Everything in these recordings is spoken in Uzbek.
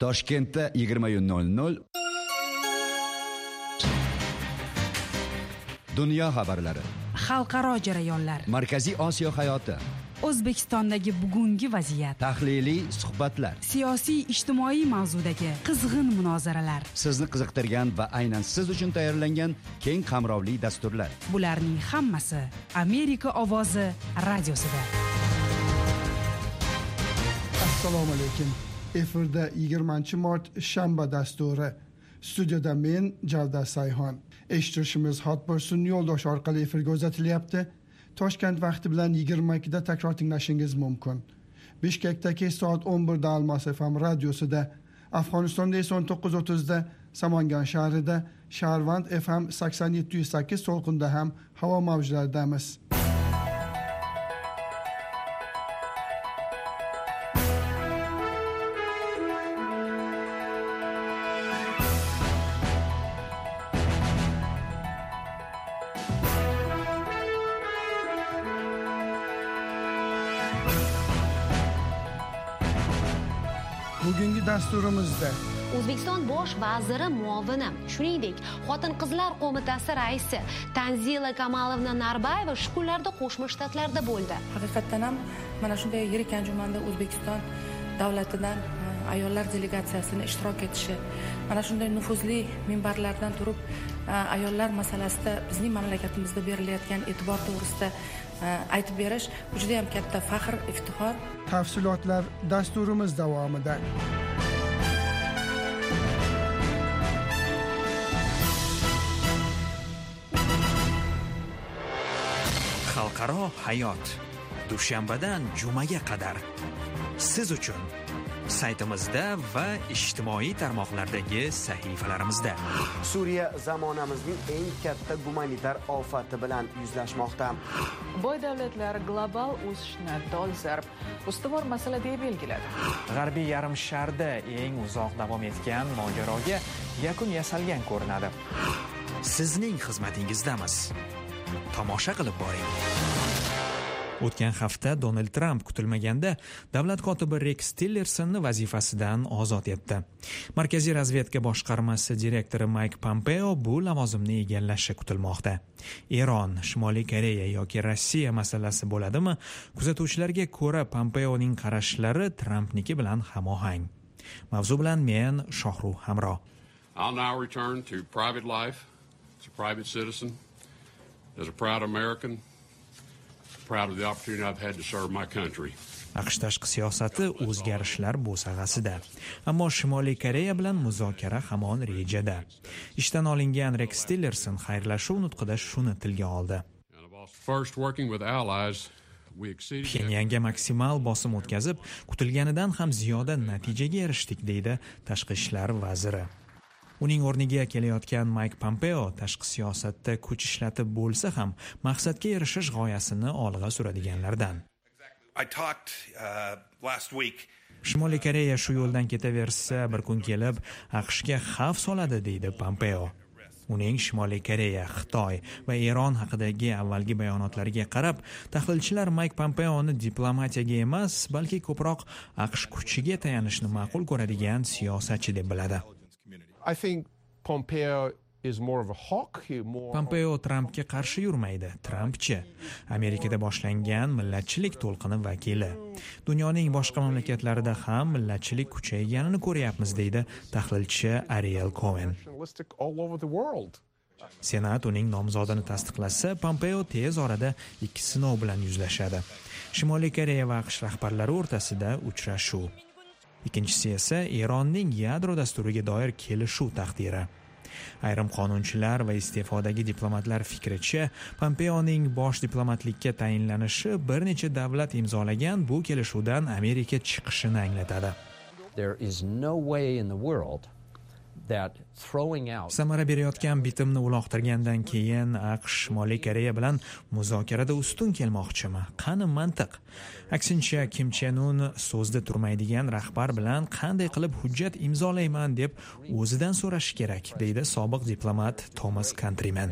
Toshkentda 20:00. Dunyo xabarlari. Xalqaro jarayonlar. Markaziy Osiyo hayoti. O'zbekistondagi bugungi vaziyat. Tahliliy suhbatlar. Siyosiy ijtimoiy mavzudagi qizg'in munozaralar. Sizni qiziqtirgan va aynan siz uchun tayyorlangan keng qamrovli dasturlar. Bularning hammasi Amerika ovozi radiosida. Assalomu alaykum. Efirda 20-mart shanba dasturi. Studiyada men Javdar Sayhon. Eshitishimiz Hotbir sun'iy yo'ldosh orqali efirga uzatilyapti. Toshkent vaqti bilan 22da takror tinglashingiz mumkin. Bishkekdagi soat 11da Almos FM radiosida, Afg'onistonda esa 19:30da, Samangan shahrida, Sharvand FM 87.8 to'lqinda ham havo mavjlaridamiz. Bugungi dasturimizda O'zbekiston bosh vaziri muovini, shuningdek, Xotin-qizlar qo'mitasi raisi Tanzila Kamalovna Narbayeva shu kunlarda Qo'shma Shtatlarda bo'ldi. Haqiqatan ham mana shunday yirik anjumanda O'zbekiston davlatidan ayollar delegatsiyasini ishtirok etishi, mana shunday nufuzli minbarlardan turib ayollar masalasida bizning mamlakatimizda berilayotgan e'tibor to'g'risida aytib berish juda ham katta faxr, iftixor. Tafsilotlar dasturimiz davomida. Xalqaro hayot. Dushanbadan jumaga qadar siz uchun saytimizda va ijtimoiy tarmoqlardagi sahifalarimizda. Suriya zamonamizning eng katta gumanitar ofati bilan yuzlashmoqda. Boy davlatlar global o'sishni dolzarb ustuvor masala deb belgiladi. G'arbiy yarim sharda eng uzoq davom etgan mojaroga yakun yasalgan ko'rinadi. Sizning xizmatingizdamiz. Tomosha qilib boring. O'tgan hafta Donald Trump kutilmaganda davlat kotibi Rex Tillersonni vazifasidan ozod etdi. Markaziy razvedka boshqarmasi direktori Mike Pompeo bu lavozimni egallashi kutilmoqda. Eron, Shimoliy Koreya yoki Rossiya masalasi bo'ladimi? Kuzatuvchilarga ko'ra Pompeoning qarashlari Trumpniki bilan hamohang. Mavzu bilan men Shohruh Hamro. I'll now return to private life as a private citizen, as a proud American. Proud of the opportunity I've had to serve my country. AQSh tashqi siyosati o'zgarishlar bo'sag'asida. Ammo Shimoliy Koreya bilan muzokara hamon rejada. Ishdan olingan Rex Tillerson xayrlashuv nutqida shuni tilga oldi. Pxenyanga maksimal bosim o'tkazib, kutilganidan ham ziyoda natijaga erishdik, deydi tashqi ishlar vaziri. Uning o'rniga kelayotgan Mike Pompeo tashqi siyosatda kuch ishlatib bo'lsa ham maqsadga erishish g'oyasini olg'a suradiganlardan. Shimoliy Koreya shu yo'ldan ketaversa, bir kun kelib AQShga xavf soladi, deydi Pompeo. Uning Shimoliy Koreya, Xitoy va Eron haqidagi avvalgi bayonotlariga qarab, tahlilchilar Mike Pompeoni diplomatiyaga emas, balki ko'proq AQSh kuchiga tayanishni ma'qul ko'radigan siyosatchi deb biladi. I think Pompeo is more of a hawk. Pompeo Trumpga qarshi yurmaydi. Trumpchi Amerikada boshlangan millatchilik to'lqini vakili. Dunyoning boshqa mamlakatlarida ham millatchilik kuchayganini ko'ryapmiz, deydi tahlilchi Ariel Cohen. Senat uning nomzodini tasdiqlasa, Pompeo tez orada ikki sinov bilan yuzlashadi. Shimoliy Koreya va AQSh rahbarlari o'rtasida uchrashuv. Ikkinchisi esa Eronning yadro dasturiga doir kelishuv taqdiri. Ayrim qonunchilar va iste'fodagi diplomatlar fikricha, Pompeoning bosh diplomatlikka tayinlanishi bir necha davlat imzolagan bu kelishuvdan Amerika chiqishini anglatadi. There is no way in the world that throwing out samara berayotgan bitimni uloqtirgandan keyin AQSh Shimoliy Koreya bilan muzokarada ustun kelmoqchimi? Qani mantiq? Aksincha, Kim Chen Un so'zda turmaydigan rahbar bilan qanday qilib hujjat imzolayman deb o'zidan so'rash kerak, deydi sobiq diplomat Thomas Countryman.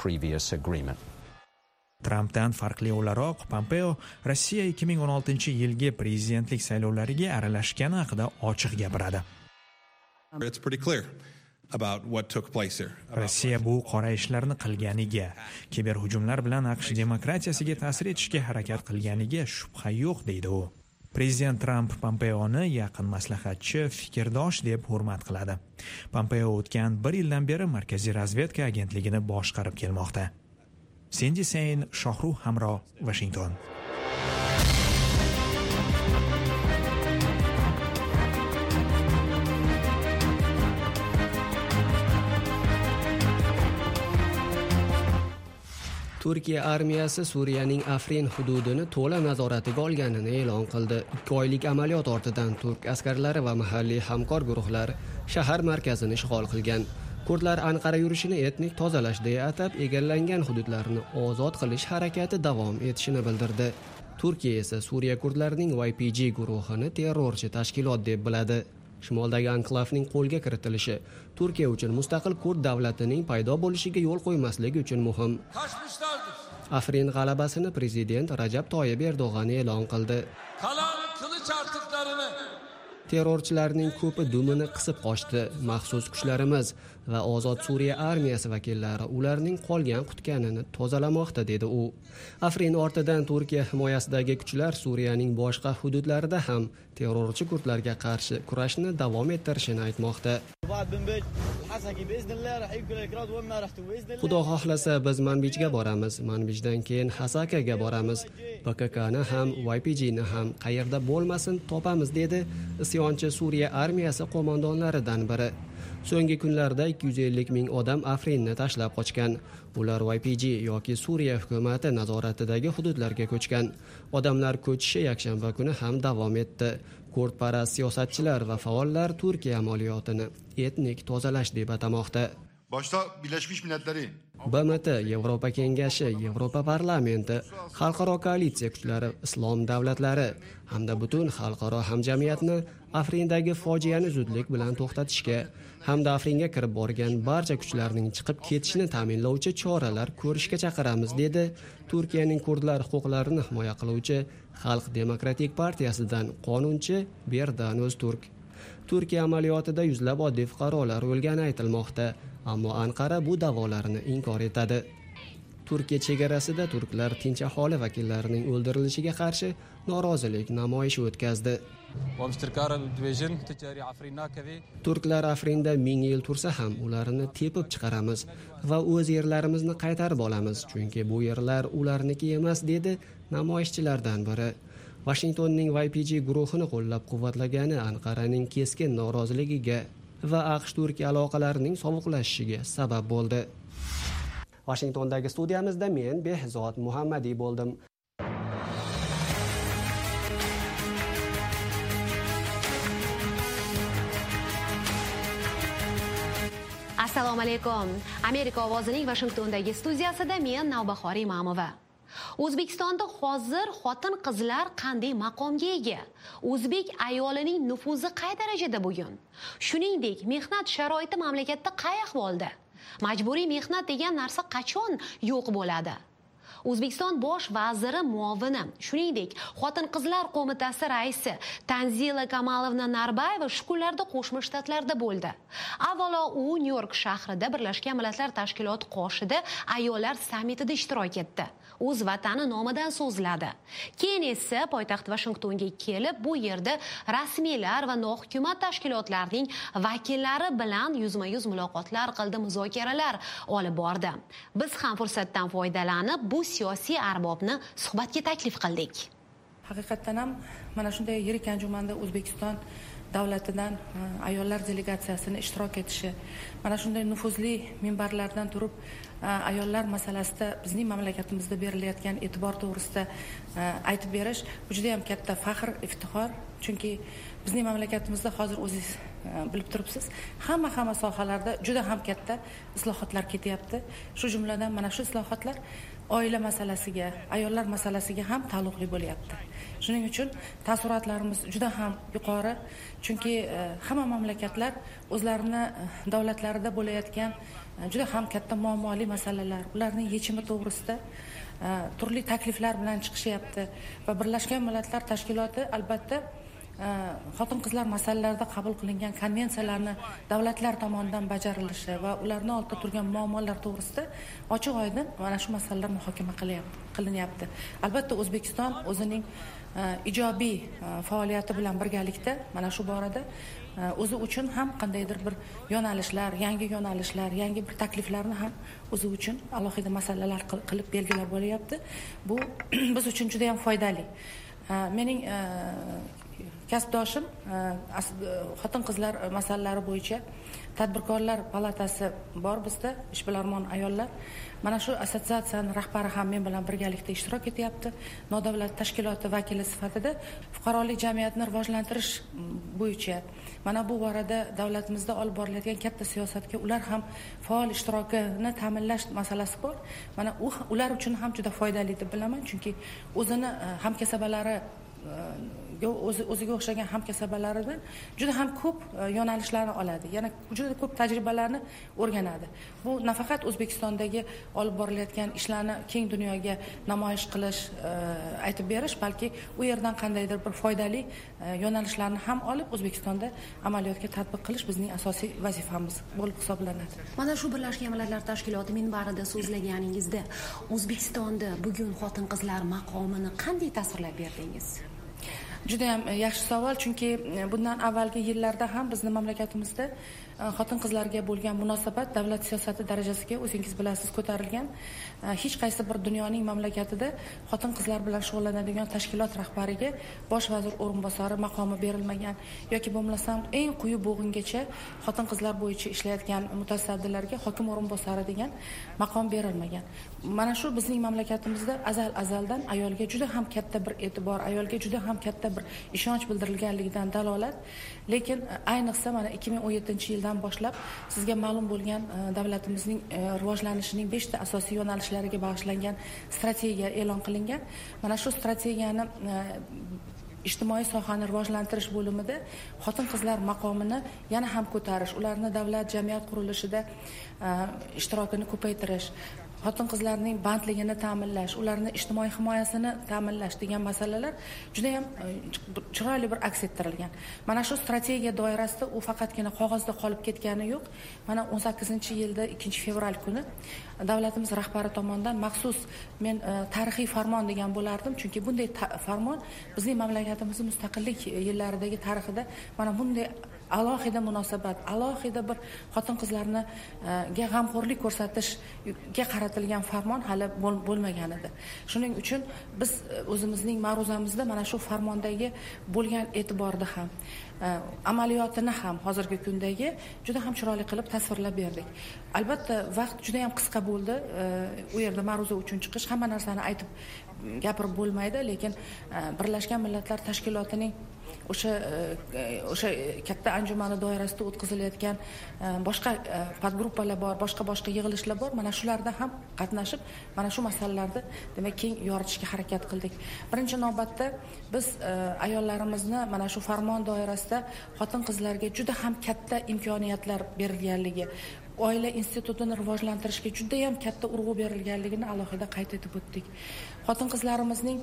Trumpdan farqli o'laroq, Pompeo Rossiya 2016-yilgi prezidentlik saylovlariga aralashgani haqida ochiq gapiradi. It's pretty clear about what took place here. Rossiya bu qora ishlarni qilganiga, kiberhujumlar bilan AQSh demokratiyasiga ta'sir etishga harakat qilganiga shubha yo'q, deydi u. Prezident Trump Pompeoni yaqin maslahatchi, fikrdosh deb hurmat qiladi. Pompeo o'tgan 1 yildan beri Markaziy razvedka agentligini boshqarib kelmoqda. Cindy Sain, Shohruh Hamro, Washington. Turkiya armiyasi Suriyaning Afrin hududini to'la nazoratiga olganini e'lon qildi. 2 oylik amaliyot ortidan turk askarlari va mahalliy hamkor guruhlar shahar markazini ishg'ol qilgan. Kurdlar Anqara yurishini etnik tozalash deya atab egallangan hududlarni ozod qilish harakati davom etishini bildirdi. Turkiya esa Suriya kurdlarining YPG guruhini terrorchi tashkilot deb biladi. Shimoldagi anklavning qo'lga kiritilishi Turkiya uchun mustaqil kurd davlatining paydo bo'lishiga yo'l qo'ymasligi uchun muhim. Afrin g'alabasini prezident Rajab Toyyib Erdo'g'an e'lon qildi. Terrorchilarning ko'pi dumini qisib qochdi. Maxsus kuchlarimiz va Ozod Suriya armiyasi vakillari ularning qolgan qutganini tozalamoqda, dedi u. Afrin ortidan Turkiya himoyasidagi kuchlar Suriyaning boshqa hududlarida ham terrorchi kurdlarga qarshi kurashni davom ettirishini aytmoqda. Xudo xohlasa biz Manbijga boramiz, Manbijdan keyin Hasakaga boramiz. PKKni ham, YPGni ham qayerda bo'lmasin topamiz, dedi isyonchi Suriya armiyasi qo'mondonlaridan biri. So'nggi kunlarda 250 ming odam Afrinni tashlab qochgan. Ular YPG yoki Suriya hukumati nazoratidagi hududlarga ko'chgan. Odamlar ko'chishi yakshanba kuni ham davom etdi. Kurdparast siyosatchilar va faollar Turkiya amaliyotini etnik tozalash deb atamoqda. Boshda Birleşmiş Milletleri, BMT, Yevropa Kengashi, Yevropa Parlamenti, xalqaro koalitsiya kuchlari, islom davlatlari hamda butun xalqaro hamjamiyatni Afrindagi fojiani zudlik bilan to'xtatishga hamda Afringa kirib borgan barcha kuchlarning chiqib ketishini ta'minlovchi choralar ko'rishga chaqiramiz, dedi Turkiyaning kurdlar huquqlarini himoya qiluvchi Xalq demokratik partiyasidan qonunchi Berdan O'zturk. Turkiya amaliyotida yuzlab oddiy fuqarolar o'lgani aytilmoqda, ammo Anqara bu da'volarni inkor etadi. Turkiya chegarasida turklar tinch aholi vakillarining o'ldirilishiga qarshi norozilik namoyishi o'tkazdi. Turklar Afrinda 1000 yil tursa ham ularni tepib chiqaramiz va o'z yerlarimizni qaytarib olamiz, chunki bu yerlar ularniki emas, dedi namoyishchilardan biri. Washingtonning YPG guruhini qo'llab-quvvatlagani Anqaraning keskin noroziligiga va AQSh-Turkiya aloqalarining sovuqlashishiga sabab bo'ldi. Washingtondagi studiyamizda men Behzod Muhammadiy bo'ldim. Assalomu alaykum. Amerika ovozining Washingtondagi studiyasida men Navbahor Imamova. O'zbekistonda hozir xotin-qizlar qanday maqomga ega? O'zbek ayolining nufuzi qay darajada bugun? Shuningdek, mehnat sharoiti mamlakatda qay ahvolda? Majburiy mehnat degan narsa qachon yo'q bo'ladi? O'zbekiston bosh vaziri muovini, shuningdek, Xotin-qizlar qo'mitasi raisi Tanzila Kamalovna Narbayeva shu kunlarda Qo'shma Shtatlarda bo'ldi. Avvalo u Nyu-York shahrida Birlashgan Millatlar Tashkiloti qoshida ayollar sammitida ishtirok etdi. O'z vatani nomidan so'zladi. Keyin esa poytaxt Washingtonga kelib, bu yerda rasmiylar va nohukumat tashkilotlarning vakillari bilan yuzma-yuz muloqotlar qildi, muzokaralar olib bordi. Biz ham fursatdan foydalanib bu siyosiy arbobni suhbatga taklif qildik. Haqiqatan ham mana shunday yirik anjumanda O'zbekiston davlatidan ayollar delegatsiyasini ishtirok etishi, mana shunday nufuzli minbarlardan turib ayollar masalasida bizning mamlakatimizda berilayotgan e'tibor to'g'risida aytib berish juda ham katta faxr, iftixor. Chunki bizning mamlakatimizda hozir o'zingiz bilib turibsiz, hamma sohalarda juda ham katta islohotlar ketyapti. Shu jumladan mana shu islohotlar oila masalasiga, ayollar masalasiga ham taalluqli bo'lyapti. Shuning uchun taassurotlarimiz juda ham yuqori. Chunki hamma mamlakatlar o'zlarini davlatlarida bo'layotgan juda ham katta muammoli masalalar, ularning yechimi to'g'risida turli takliflar bilan chiqishyapti va Birlashgan Millatlar Tashkiloti albatta xotin qizlar masalalarida qabul qilingan konvensiyalarni davlatlar tomonidan bajarilishi va ularning oldida turgan muammolar to'g'risida ochiq oydin mana shu masalalar muhokama qilinyapti. Albatta O'zbekiston o'zining ijobiy faoliyati bilan birgalikda mana shu borada o'zi uchun ham qandaydir bir yo'nalishlar, yangi bir takliflarni ham o'zi uchun alohida masalalar qilib belgilab bo'lyapti. Bu biz uchun juda ham foydali. Mening kasbdoshim xotin qizlar masalalari bo'yicha tadbirkorlar palatasi bor bizda, ishbilarmon ayollar. Mana shu assotsiatsiyaning rahbari ham men bilan birgalikda ishtirok etyapti. Nodavlat tashkiloti vakili sifatida fuqarolik jamiyatini rivojlantirish bo'yicha mana bu borada davlatimizda olib borilayotgan katta siyosatga ular ham faol ishtirokini ta'minlash masalasi bor. Mana ular uchun ham juda foydali deb bilaman, chunki o'zini hamkasabalari o'ziga o'xshagan hamkasabalaridan juda ham ko'p yo'nalishlarni oladi. Yana juda ko'p tajribalarni o'rganadi. Bu nafaqat O'zbekistondagi olib borilayotgan ishlarni keng dunyoga namoyish qilish, aytib berish, balki u yerdan qandaydir bir foydali yo'nalishlarni ham olib O'zbekistonda amaliyotga tatbiq qilish bizning asosiy vazifamiz bo'lib hisoblanadi. Mana shu Birlashgan Millatlar Tashkiloti minbarida so'zlaganingizda O'zbekistonda bugun xotin-qizlar maqomini qanday tasvirlab berdingiz? Juda ham yaxshi savol, chunki bundan avvalgi yillarda ham bizning mamlakatimizda xotin-qizlarga bo'lgan munosabat davlat siyosati darajasiga o'zingiz bilasiz ko'tarilgan. Hech qaysi bir dunyoning mamlakatida xotin-qizlar bilan shug'ullanadigan tashkilot rahbariga bosh vazir o'rinbosari maqomi berilmagan yoki bo'lmasam eng quyi bo'g'ingacha xotin-qizlar bo'yicha ishlayotgan mutasaddilarga hokim o'rinbosari degan maqom berilmagan. Mana shu bizning mamlakatimizda azaldan ayolga juda ham katta bir e'tibor, ayolga juda ham katta bir ishonch bildirilganligidan dalolat. Lekin ayniqsa mana 2017-yildan boshlab sizga ma'lum bo'lgan davlatimizning rivojlanishining 5 ta asosiy yo'nalishlariga bag'ishlangan strategiya e'lon qilingan. Mana shu strategiyani ijtimoiy sohani rivojlantirish bo'limida xotin-qizlar maqomini yana ham ko'tarish, ularni davlat jamiyat qurilishida ishtirokini ko'paytirish, xotin-qizlarning bandligini ta'minlash, ularning ijtimoiy himoyasini ta'minlash degan masalalar juda ham chiroyli bir aks ettirilgan. Mana shu strategiya doirasida u faqatgina qog'ozda qolib ketgani yo'q. Mana 18-yilda 2-fevral kuni davlatimiz rahbari tomonidan maxsus men tarixiy farmon degan bo'lardim, chunki bunday farmon bizning mamlakatimizning mustaqillik yillaridagi tarixida mana bunday alohida munosabat, alohida bir xotin-qizlarga g'amxo'rlik ko'rsatishga qaratilgan farmon hali bo'lmagan edi. Shuning uchun biz o'zimizning ma'ruzamizda mana shu farmondagi bo'lgan e'tiborni ham, amaliyotini ham hozirgi kundagi juda ham chiroyli qilib tasvirlab berdik. Albatta vaqt juda ham qisqa bo'ldi. U yerda ma'ruza uchun chiqish, hamma narsani aytib gapirib bo'lmaydi, lekin Birlashgan Millatlar Tashkilotining o'sha katta anjumani doirasida o'tkazilayotgan boshqa podgruppalar bor, boshqa yig'ilishlar bor. Mana shularda ham qatnashib, mana shu masalalarni demak keng yoritishga harakat qildik. Birinchi navbatda biz ayollarimizni mana shu farmon doirasida xotin-qizlarga juda ham katta imkoniyatlar berilganligi, oila institutini rivojlantirishga juda ham katta urg'u berilganligini alohida qayd etib o'tdik. Xotin-qizlarimizning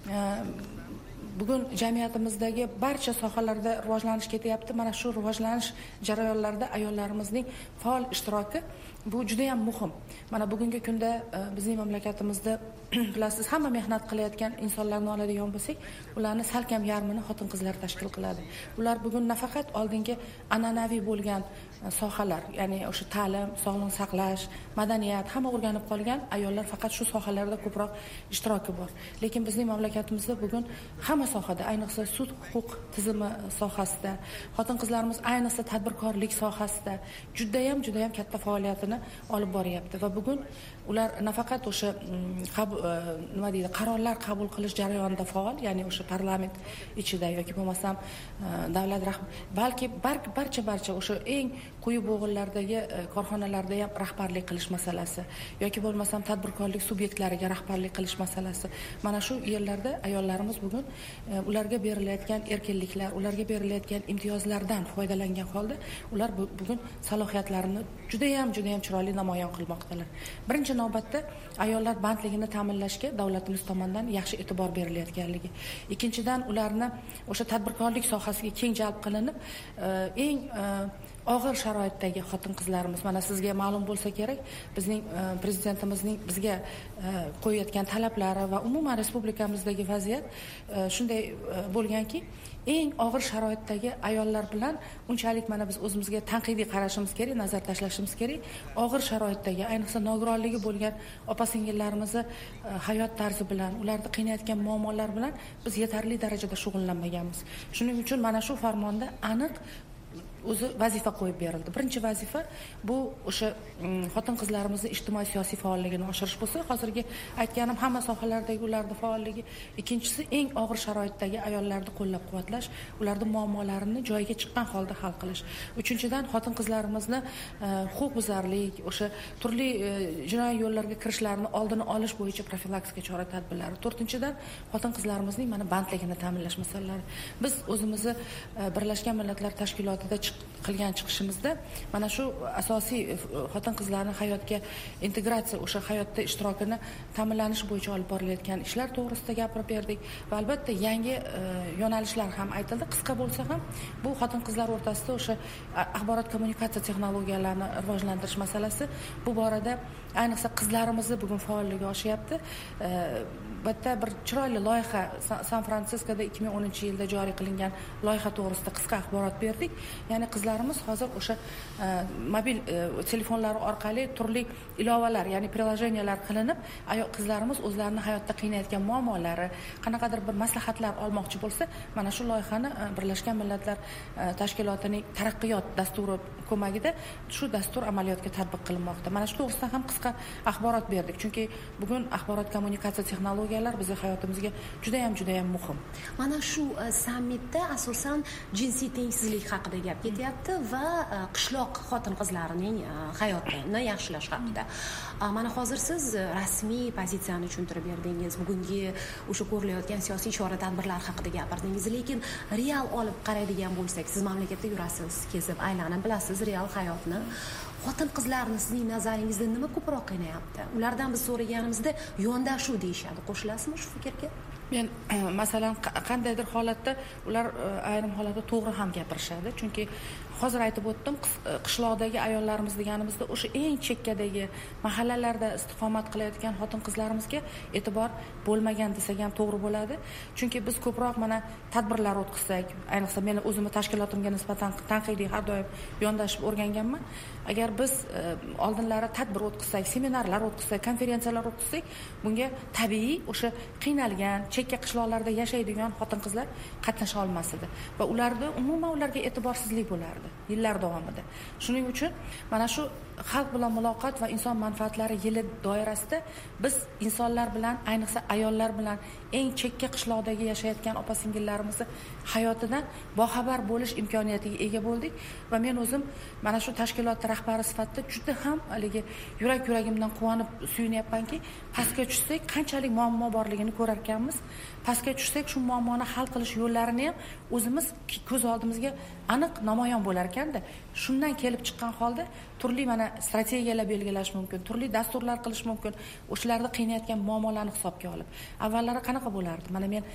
bugun jamiyatimizdagi barcha sohalarda rivojlanish ketyapti. Mana shu rivojlanish jarayonlarida ayollarimizning faol ishtiroki bu juda ham muhim. Mana bugungi kunda bizning mamlakatimizda bilasiz, hamma mehnat qilayotgan insonlarni oladigan bo'lsak, ularni salkam yarmini xotin-qizlar tashkil qiladi. Ular bugun nafaqat oldingi an'anaviy bo'lgan sohalar, ya'ni o'sha ta'lim, sog'liqni saqlash, madaniyat hamma o'rganib qolgan ayollar faqat shu sohalarda ko'proq ishtiroki bor. Lekin bizning mamlakatimizda bugun hamma sohada, ayniqsa sud huquq tizimi sohasida, xotin-qizlarimiz ayniqsa tadbirkorlik sohasida juda ham katta faoliyatini olib boryapti va bugun ular nafaqat o'sha qarorlar qabul qilish jarayonida faol, ya'ni o'sha parlament ichida yoki bo'lmasam davlat rahbari, balki barcha o'sha eng quyi bo'g'inlardagi korxonalarda ham rahbarlik qilish masalasi yoki bo'lmasam tadbirkorlik subyektlariga rahbarlik qilish masalasi. Mana shu yerlarda ayollarimiz bugun ularga berilayotgan erkinliklar, ularga berilayotgan imtiyozlardan foydalangan holda ular bugun salohiyatlarini juda ham chiroyli namoyon qilmoqdalar. Birinchi navbatda ayollar bandligini ta'minlashga davlatimiz tomonidan yaxshi e'tibor berilayotganligi. Ikkinchidan ularni o'sha tadbirkorlik sohasiga keng jalb qilinib, eng og'ir sharoitdagi xotin-qizlarimiz, mana sizga ma'lum bo'lsa kerak, bizning prezidentimizning bizga qo'yayotgan talablari va umuman respublikamizdagi vaziyat shunday bo'lganki, eng og'ir sharoitdagi ayollar bilan unchalik mana biz o'zimizga tanqidiy qarashimiz kerak, nazar tashlashimiz kerak. Og'ir sharoitdagi, ayniqsa nogironligi bo'lgan opa-singillarimizni hayot tarzi bilan, ularni qiynayotgan muammolar bilan biz yetarli darajada shug'ullanmaganmiz. Shuning uchun mana shu farmonda aniq o'zi vazifa qo'yib berildi. Birinchi vazifa bu o'sha xotin-qizlarimizni ijtimoiy siyosiy faolligini oshirish bo'lsa, hozirgi aytganim hamma sohalardagi ularning faolligi. Ikkinchisi eng og'ir sharoitdagi ayollarni qo'llab-quvvatlash, ularning muammolarini joyiga chiqqan holda hal qilish. Uchinchidan xotin-qizlarimizni huquqbuzarlik, o'sha turli jinoiy yo'llarga kirishlarini oldini olish bo'yicha profilaktika chora-tadbirlari. To'rtinchidan xotin-qizlarimizning mana bandligini ta'minlash masalalari. Biz o'zimizni Birlashgan Millatlar Tashkilotida qilgan chiqishimizda mana shu asosiy xotin-qizlarni hayotga integratsiya, o'sha hayotda ishtirokini ta'minlanish bo'yicha olib borilayotgan ishlar to'g'risida gapirib berdik va albatta yangi yo'nalishlar ham aytildi. Qisqa bo'lsa ham bu xotin-qizlar o'rtasida o'sha axborot kommunikatsiya texnologiyalarini rivojlantirish masalasi, bu borada ayniqsa qizlarimizni bugun faolligi oshyapti. Bitta bir chiroyli loyiha San Fransiskoda 2010-yilda joriy qilingan loyiha to'g'risida qisqa axborot berdik. Ya'ni qizlarimiz hozir o'sha mobil telefonlari orqali turli ilovalar, ya'ni prilojeneyalar qilinib, qizlarimiz o'zlarini hayotda qiynayotgan muammolari, qanaqadir bir maslahatlar olmoqchi bo'lsa, mana shu loyihani Birlashgan Millatlar Tashkilotining taraqqiyot dasturi ko'magida shu dastur amaliyotga tatbiq qilinmoqda. Mana shu to'g'risida ham qisqa axborot berdik. Chunki bugun axborot kommunikatsiya texnologiyalari bizning hayotimizga juda ham muhim. Mana shu sammitda asosan jinsiy tengsizlik haqida gap ketyapti va qishloq xotin-qizlarining hayotini yaxshilash haqida. Mana hozir siz rasmiy pozitsiyani tushuntirib berdingiz. Bugungi o'sha ko'rilayotgan siyosiy chora-tadbirlar haqida gapirdingiz, lekin real olib qaraydigan bo'lsak, siz mamlakatda yurasiz, kezib aylanib bilasiz real hayotni. Xotin-qizlarni sizning nazaringizda nima ko'proq qiynayapti? Ulardan biz so'raganimizda yondashuv deyishadi. Qo'shilasizmi shu fikrga? Men masalan qandaydir holatda ular ayrim holatda to'g'ri ham gapirishadi. Chunki hozir aytib o'tdim, qishloqdagi ayollarimiz deganimizda o'sha eng chekkadagi mahallalarda istiqomat qilayotgan xotin-qizlarimizga e'tibor bo'lmagan desak ham to'g'ri bo'ladi. Chunki biz ko'proq mana tadbirlar o'tkazsak, ayniqsa men o'zimni tashkilotimga nisbatan tanqidiy har doim yondashib o'rganganman. Agar biz oldinlari tadbir o'tkazsak, seminarlar o'tkazsak, konferensiyalar o'tkazsak, bunga tabiiy o'sha qiynalgan, chekka qishloqlarda yashaydigan xotin-qizlar qatnasha olmas edi va umuman ularga e'tiborsizlik bo'lardi yillar davomida. Shuning uchun mana shu xalq bilan muloqot va inson manfaatlari yili doirasida biz insonlar bilan, ayniqsa ayollar bilan eng chekka qishloqdagi yashayotgan opa-singillarimizni hayotidan boxabar bo'lish imkoniyatiga ega bo'ldik va men o'zim mana shu tashkilot rahbari sifatida juda ham haligi yuragimdan quvonib suyunyapmanki, pastga tushsak qanchalik muammo borligini ko'rar ekanmiz. Pastga tushsak shu muammoni hal qilish yo'llarini ham o'zimiz ko'z oldimizga aniq namoyon bo'lar ekanda. Shundan kelib chiqqan holda turli mana strategiyalar belgilash mumkin, turli dasturlar qilish mumkin. O'shalarni qiynayotgan muammolarni hisobga olib. Avvallari qanaqa bo'lardi? Mana men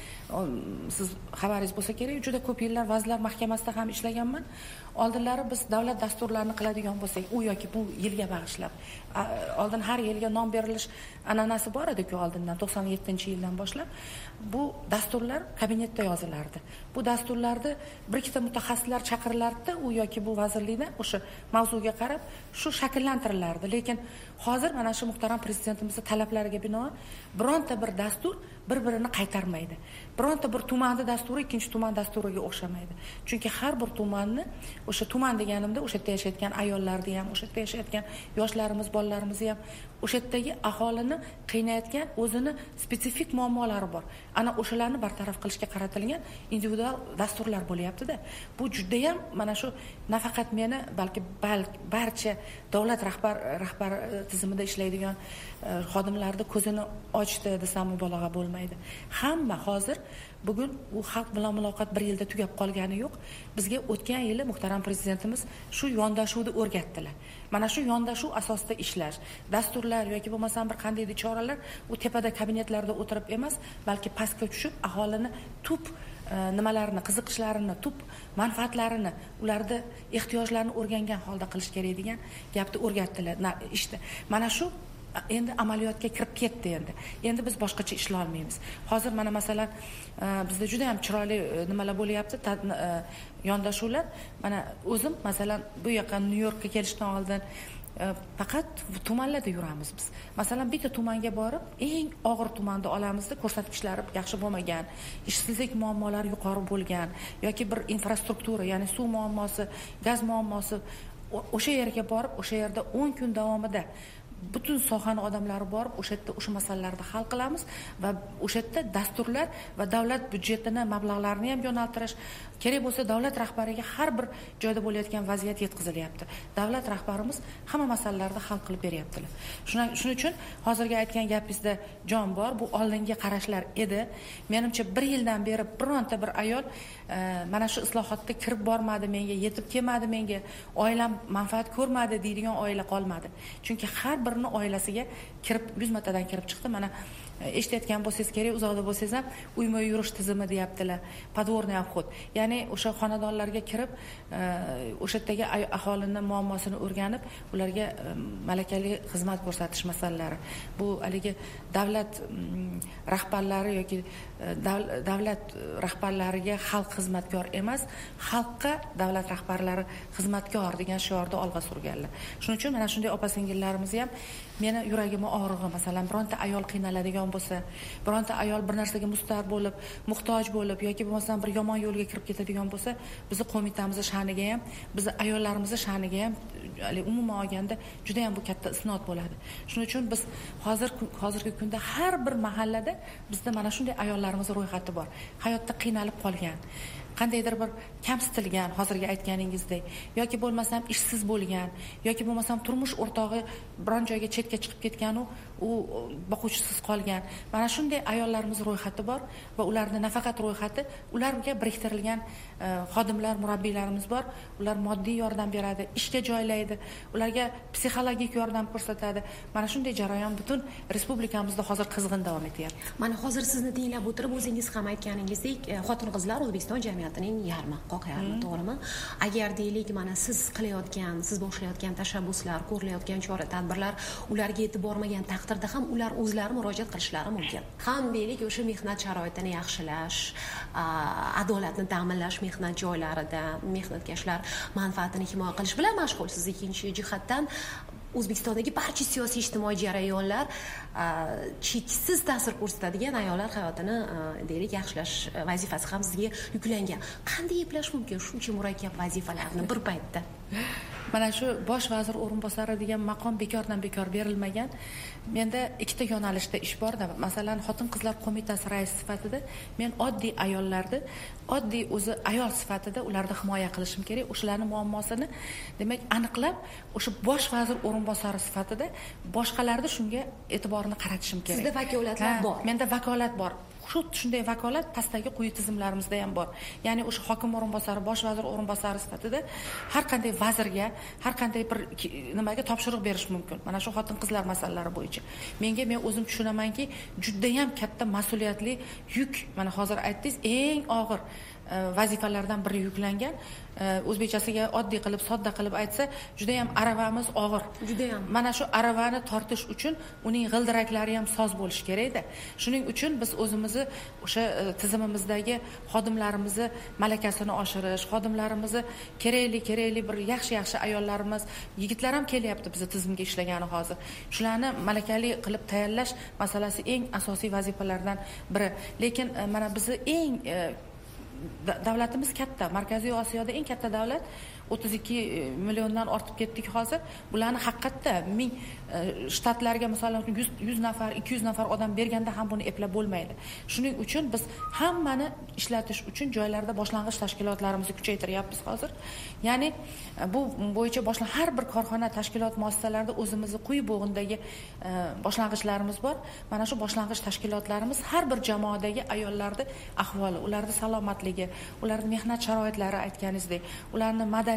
siz xabaringiz bo'lsa kerak, juda ko'p yillar Vazirlar Mahkamasida ham ishlaganman. Oldinlari biz davlat dasturlarini qiladigan bo'lsak, u yoki bu yilga bag'ishlab, oldin har yilga nom berilish an'anasi bor edi-ku oldindan 97-yildan boshlab. Bu dasturlar kabinetda yozilardi. Bu dasturlarda bir ikkita mutaxassislar chaqirilardi, u yoki bu vazirlikda o'sha mavzuga qarab shu shakllantirilardi. Lekin hozir mana shu muhtaram prezidentimizning talablariga binoan bironta bir dastur bir-birini qaytarmaydi. Bironta bir tumanning dasturi ikkinchi tuman dasturiga o'xshamaydi. Chunki har bir tumanni, o'sha tuman deganimda o'sha yerda yashayotgan ayollarni ham, o'sha yerda yashayotgan yoshlarimiz, bolalarimizni ham, o'sha yerdagi aholini qiynayotgan o'zini spetsifik muammolari bor. Ana o'shalarni bartaraf qilishga qaratilgan individual dasturlar bo'lyapti-da. Bu juda ham mana shu nafaqat meni, balki barcha davlat rahbar tizimida ishlaydigan xodimlarning ko'zini ochdi desam mubolag'a bo'lmaydi. Hamma hozir bugun u xalq bilan muloqot 1 yilda tugab qolgani yo'q. Bizga o'tgan yili muhtaram prezidentimiz shu yondashuvni o'rgatdilar. Mana shu yondashuv asosida ishlash, dasturlar yoki bo'lmasam bir qanday choralar u tepada kabinetlarda o'tirib emas, balki pastga tushib aholini tub nimalarni, qiziqishlarini, tub manfaatlarini, ularda ehtiyojlarini o'rgangan holda qilish kerak degan gapni o'rgatdilar. Ishda mana shu endi amaliyotga kirib ketdi endi. Endi biz boshqacha ishlay olmaymiz. Hozir mana masalan bizda juda ham chiroyli nimalar bo'lyapti, yondashuvlar. Mana o'zim masalan bu yoqqa Nyu-Yorkka kelishdan oldin faqat tumanlarda yuramiz biz. Masalan bitta tumanga borib, eng og'ir tumanda olamizda ko'rsatkichlari yaxshi bo'lmagan, ishsizlik muammolari yuqori bo'lgan yoki bir infrastruktura, ya'ni suv muammosi, gaz muammosi, o'sha yerga borib, o'sha yerda 10 kun davomida butun sohani odamlari borib o'sha yerda o'sha masalalarni hal qilamiz va o'sha yerda dasturlar va davlat byudjetining mablag'larini ham yo'naltirish kerak bo'lsa davlat rahbariga har bir joyda bo'layotgan vaziyat yetkazilyapti. Davlat rahbarimiz hamma masalalarni hal qilib beryaptilar. Shuning uchun hozirgi aytgan gapingizda jon bor, bu oldingi qarashlar edi. Menimcha 1 yildan beri bironta bir ayol mana shu islohotga kirib bormadi, menga yetib kelmadi, menga oilam manfaat ko'rmadi deydigan oila qolmadi. Chunki har birini oilasiga kirib 100 martadan kirib chiqdi. Mana eshitayotgan bo'lsangiz kerak, uzoqda bo'lsangiz ham uyma yurish tizimi deyaptilar. Подворный обход. Ya'ni o'sha xonadonlarga kirib, o'sha yerdagi aholining muammosini o'rganib, ularga malakali xizmat ko'rsatish masalalari. Bu haligi davlat rahbarlari yoki davlat rahbarlariga xalq xizmatkor emas, xalqqa davlat rahbarlari xizmatkor degan shiorni olg'a surganlar. Shuning uchun mana shunday opa-singillarimiz ham meni yuragimni og'rig'i, masalan, bironta ayol qiynaladigan bo'lsa, bironta ayol bir narsaga mustar bo'lib, muhtoj bo'lib yoki bo'lmasam bir yomon yo'lga kirib ketadigan bo'lsa, bizni qo'mitamizning sha'niga ham, bizni ayollarimizning sha'niga ham umuman olganda juda ham bu katta isnod bo'ladi. Shuning uchun biz hozirgi kunda har bir mahallada bizda mana shunday ayollarimiz ro'yxati bor. Hayotda qiynalib qolgan, qandaydir bir kamsitilgan, hozirgi aytganingizdek, yoki bo'lmasam ishsiz bo'lgan, yoki bo'lmasam turmush o'rtog'i biron joyga chetga chiqib ketgan, u boquvchisiz qolgan. Mana shunday ayollarimiz ro'yxati bor va ularning nafaqat ro'yxati, ularga biriktirilgan xodimlar, murabbiylarimiz bor. Ular moddiy yordam beradi, ishga joylaydi, ularga psixologik yordam ko'rsatadi. Mana shunday jarayon butun respublikamizda hozir qizg'in davom etyapti. Mana hozir sizni tinglab o'tirib, o'zingiz ham aytganingizdek, xotin-qizlar O'zbekiston jamiyatining yarmi, qoq yarmi, to'g'rimi? Agar deylik, mana siz boshlayotgan tashabbuslar, ko'rilayotgan chora-tadbirlar ularga yetib bormagan taqdirda ham ular o'zlari murojaat qilishlari mumkin. Ham deylik, o'sha mehnat sharoitini yaxshilash, adolatni ta'minlash mehnat joylarida, mehnatkashlar manfaatini himoya qilish bilan mashg'ulsiz. Ikkinchi jihatdan O'zbekistondagi barcha siyosiy ijtimoiy jarayonlar cheksiz ta'sir ko'rsatadigan ayollar hayotini deylik yaxshilash vazifasi ham sizga yuklangan. Qanday eplash mumkin shuncha murakkab vazifalarni bir paytda? Mana shu bosh vazir o'rinbosari degan maqom bekordan bekor berilmagan. Menda ikkita yo'nalishda ish bor-da. Masalan, xotin-qizlar qo'mitasi raisi sifatida men oddiy ayollarni, oddiy o'zi ayol sifatida ularni himoya qilishim kerak. O'shalarning muammosini, demak, aniqlab, o'sha bosh vazir o'rinbosari sifatida boshqalarni shunga e'tiborini qaratishim kerak. Sizda vakolatlar bor. Menda vakolat bor. Shunday vakolat pastdagi quyi tizimlarimizda ham bor. Ya'ni o'sha hokim o'rinbosari, bosh vazir o'rinbosari sifatida har qanday vazirga, har qanday bir nimaga topshiriq berish mumkin. Mana shu xotin-qizlar masalalari bo'yicha. Men o'zim tushunamanki, juda ham katta mas'uliyatli yuk. Mana hozir aytdingiz, eng og'ir vazifalardan biri yuklangan. O'zbekchasiga oddiy qilib, sodda qilib aytsa, juda ham aravamiz og'ir. Juda ham. Mana shu aravani tortish uchun uning g'ildiraklari ham soz bo'lishi kerak-da. Shuning uchun biz o'zimizni o'sha tizimimizdagi xodimlarimizni malakasini oshirish, xodimlarimizni kerakli bir yaxshi ayollarimiz, yigitlar ham kelyapti bizning tizimga ishlagani hozir. Shularni malakali qilib tayyorlash masalasi eng asosiy vazifalardan biri. Lekin mana bizni eng davlatimiz katta, Markaziy Osiyoda eng katta davlat, 32 milliondan ortib ketdik hozir. Bularni haqiqatda ming shtatlarga masalan 100 nafar, 200 nafar odam berganda ham buni eplab bo'lmaydi. Shuning uchun biz hammani ishlatish uchun joylarda boshlang'ich tashkilotlarimizni kuchaytiryapmiz hozir. Ya'ni bu bo'yicha har bir korxona, tashkilot muassasalarida o'zimizni quyi bo'g'indagi boshlang'ichlarimiz bor. Mana shu boshlang'ich tashkilotlarimiz har bir jamoadagi ayollarning ahvoli, ularning salomatligi, ularning mehnat sharoitlari aytganingizdek, ularning madaniy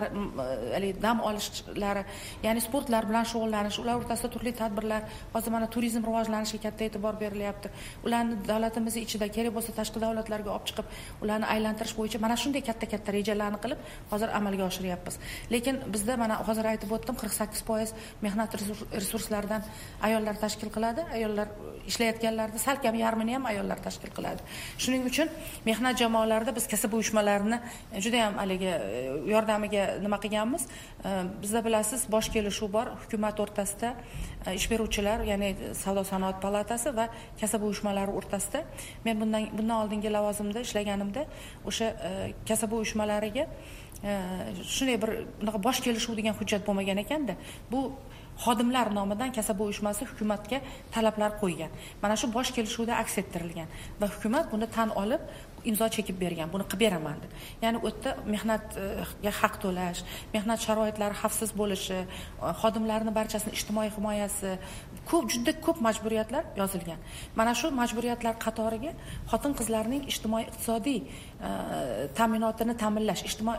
dam olishlari, ya'ni sportlar bilan shug'ullanish, ular o'rtasida turli tadbirlar, hozir mana turizm rivojlanishiga katta e'tibor berilyapti. Ularni davlatimiz ichida kerak bo'lsa tashqi davlatlarga olib chiqib, ularni aylantirish bo'yicha mana shunday katta rejalarni qilib hozir amalga oshiryapmiz. Lekin bizda mana hozir aytib o'tdim, 48% mehnat resurslaridan ayollar tashkil qiladi. Ayollar ishlayotganlarda salkam yarmini ham ayollar tashkil qiladi. Shuning uchun mehnat jamoalarida biz kasb uyushmalarini juda ham yordamiga nima qilganmiz? Bizda bilasiz, bosh kelishuv bor hukumat o'rtasida, ish beruvchilar, ya'ni Savdo-sanoat palatasi va kasb uyushmalari o'rtasida. Men bundan oldingi lavozimda ishlaganimda o'sha kasb uyushmalariga shunday bir bosh kelishuv degan hujjat bo'lmagan ekanda, bu xodimlar nomidan kasb uyushmasi hukumatga talablar qo'ygan. Mana shu bosh kelishuvda aks ettirilgan va hukumat buni tan olib imzo chekib bergan, buni qilib beraman deb. Ya'ni u yerda mehnatga haq to'lash, mehnat sharoitlari xavfsiz bo'lishi, xodimlarning barchasining ijtimoiy himoyasi, juda ko'p majburiyatlar yozilgan. Mana shu majburiyatlar qatoriga xotin-qizlarning ijtimoiy-iqtisodiy ta'minotini ta'minlash,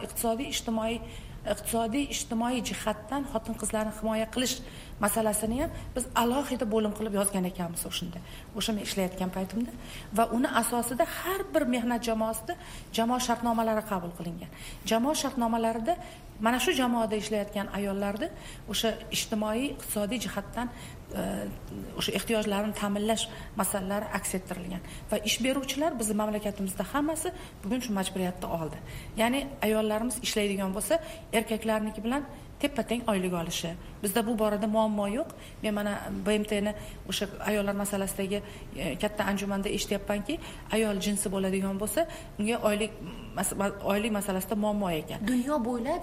ijtimoiy jihatdan xotin-qizlarni himoya qilish masalasini ham biz alohida bo'lim qilib yozgan ekanmiz o'sha men ishlayotgan paytimda va uni asosida har bir mehnat jamoasida jamoa shartnomalari qabul qilingan. Jamoa shartnomalarida mana shu jamoada ishlayotgan ayollarni o'sha ijtimoiy-iqtisodiy jihatdan o'sha ehtiyojlarini ta'minlash masalalari aks ettirilgan va ish beruvchilar bizning mamlakatimizda hammasi bugun shu majburiyatni oldi. Ya'ni ayollarimiz ishlaydigan bo'lsa, erkaklarniki bilan teppa-teng oylik olishi. Bizda bu borada muammo yo'q. Men mana BMTni o'sha ayollar masalasidagi katta anjumanda eshityapmanki, ayol jinsi bo'ladigan bo'lsa, unga oylik masalasida muammo ekan. Dunyo bo'ylab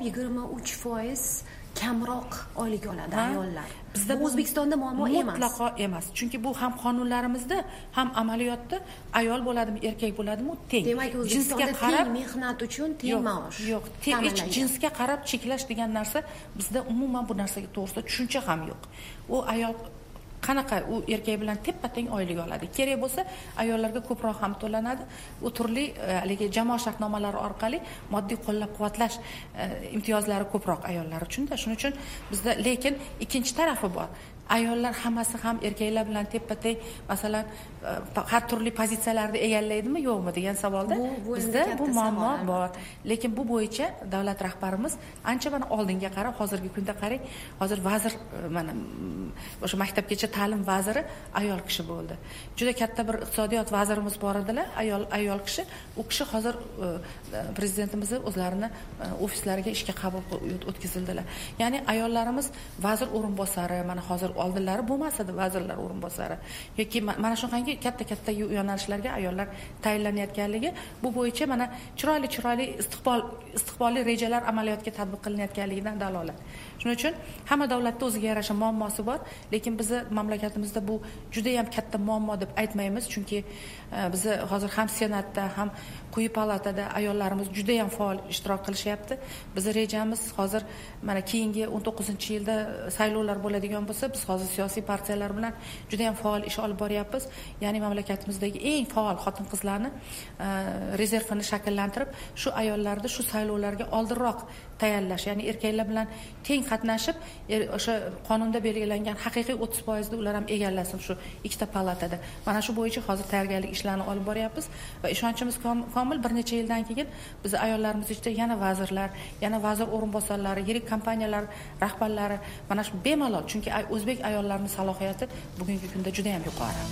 23% kamroq oylik oladi ayollar. Bizda O'zbekistonda muammo emas. Mutlaqo emas. Chunki bu ham qonunlarimizda, ham amaliyotda ayol bo'ladimi, erkak bo'ladimi, teng. Demak, O'zbekistonda teng mehnat uchun teng maosh. Yo'q, jinsga qarab cheklash degan narsa bizda umuman bu narsaga to'g'risida tushuncha ham yo'q. U ayol qanaqa u erkak bilan teppa-teng oylik oladi. Kerak bo'lsa, ayollarga ko'proq ham to'lanadi. U turli haligi jamoa shartnomalari orqali moddiy qo'llab-quvvatlash imtiyozlari ko'proq ayollar uchun-da. Shuning uchun bizda lekin ikkinchi tarafi bor. Ayollar hammasi ham erkaklar bilan teppa-teng, masalan, har turli pozitsiyalarni egallaydimi, yo'qmi degan savolda bizda bu muammo bor. Lekin bu bo'yicha davlat rahbarimiz ancha mana oldinga qarab, hozirgi kunda qarang, hozir vazir mana o'sha maktabgacha ta'lim vaziri ayol kishi bo'ldi. Juda katta bir iqtisodiyot vazirimiz bor edilar, ayol kishi. U kishi hozir prezidentimiz o'zlarini ofislariga ishga qabul o'tkazildilar. Ya'ni ayollarimiz vazir o'rinbosari, mana hozir oldinlari bo'lmasdi vazirlar o'rinbosari yoki mana shunaqangi katta yo'nalishlarga ayollar tayinlanayotganligi bu bo'yicha mana chiroyli istiqbolli rejalar amaliyotga tatbiq qilinayotganligidan dalolat. Shuning uchun hamma davlatda o'ziga yarasha muammosi bor, lekin bizni mamlakatimizda bu juda ham katta muammo deb aytmaymiz, chunki bizni hozir ham senatda, ham quyi palatada ayollarimiz juda ham faol ishtirok qilishyapti. Bizni rejamiz hozir mana keyingi 19-yilda saylovlar bo'ladigan bo'lsa, biz hozir siyosiy partiyalar bilan juda ham faol ish olib boryapmiz. Ya'ni mamlakatimizdagi eng faol xotin-qizlarni rezervini shakllantirib, shu ayollarni shu saylovlarga oldinroq tayyorlash, ya'ni erkaklar bilan teng qatnashib, o'sha qonunda belgilangan haqiqiy 30% ular ham egallasin shu ikkita palatada. Mana shu bo'yicha hozir tayyorgarlik ishlarini olib boryapmiz va ishonchimiz komil. Bir necha yildan keyin biz ayollarimiz ichida yana vazirlar, yana vazir o'rinbosarlari, yirik kompaniyalar rahbarlari mana shu bemalol, chunki o'zbek ayollarining salohiyati bugungi kunda juda ham yuqori.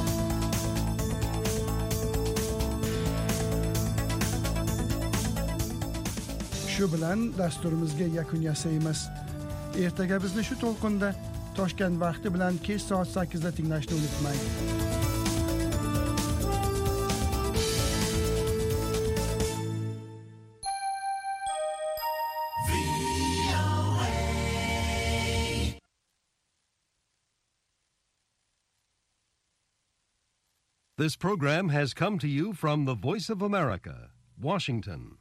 Shu bilan dasturimizga yakun yasaymiz. Ertaga bizni shu to'lqinda Toshkent vaqti bilan kech soat 8 da tinglashni unutmang. This program has come to you from the Voice of America, Washington.